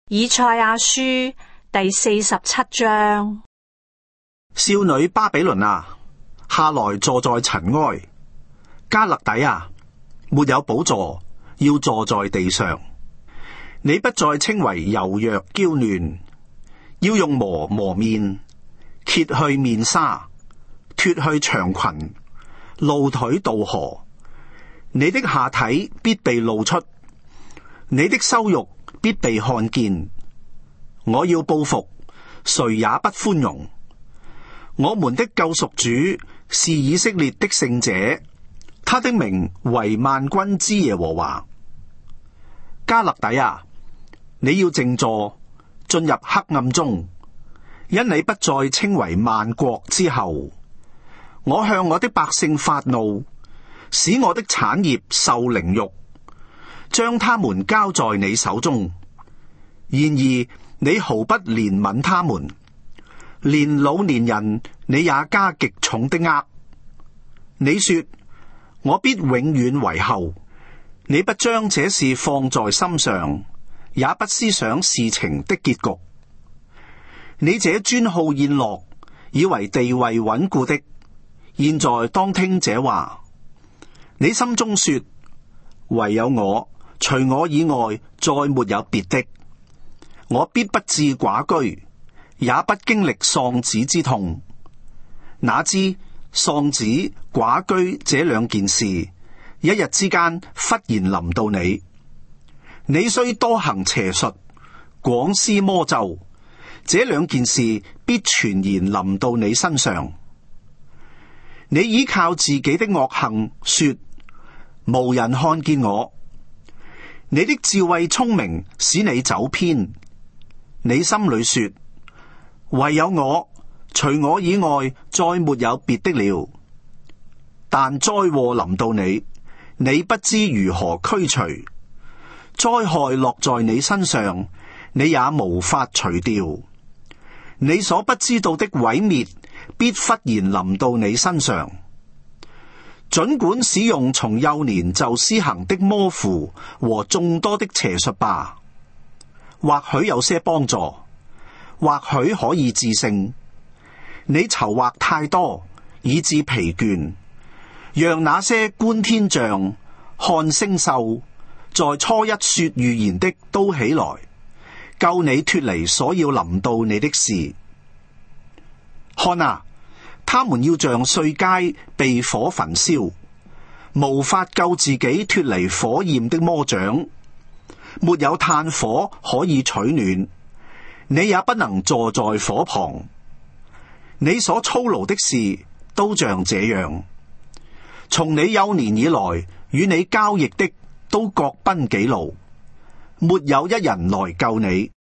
以賽亞書第47章。 少女巴比倫啊，下來坐在塵埃；迦勒底啊，沒有寶座，要坐在地上。你不再稱為柔弱嬌嫩，要用磨磨面，揭去面紗，脫去長裙，露腿渡河。你的下體必被露出，你的羞辱必被看見。我要報復，誰也不寬容。我們的救贖主是以色列的聖者，他的名為萬軍之耶和華。迦勒底啊，你要靜坐，進入黑暗中，因你不再稱為萬國之後。我向我的百姓發怒，使我的產業受凌辱，將他們交在你手中。然而你毫不憐憫他們，連老年人你也加極重的軛。你說，我必永遠為後。你不將這事放在心上，也不思想事情的結局。你這專好宴樂，以為地位穩固的，現在當聽這話。你心中說，唯有我，除我以外，再沒有別的。我必不致寡居，也不經歷喪子之痛。哪知喪子寡居這兩件事，一日之間忽然臨到你。你雖多行邪術，廣施魔咒，這兩件事必全然臨到你身上。你依靠自己的惡行，說無人看見我。你的智慧聰明使你走偏。你心裏說，唯有我，除我以外，再沒有別的了。但災禍臨到你，你不知如何驅除；災害落在你身上，你也無法除掉。你所不知道的毀滅，必忽然臨到你身上。儘管使用從幼年就施行的魔符和眾多的邪術吧，或許有些幫助，或許可以致勝。你籌劃太多，以致疲倦，讓那些觀天象、看星宿，在初一說預言的都起來，救你脫離所要臨到你的事。看啊，他們要像碎秸被火焚燒，無法救自己脫離火焰的魔掌。沒有炭火可以取暖，你也不能坐在火旁。你所操勞的事都像這樣。從你幼年以來，與你交易的都各奔己路，沒有一人來救你。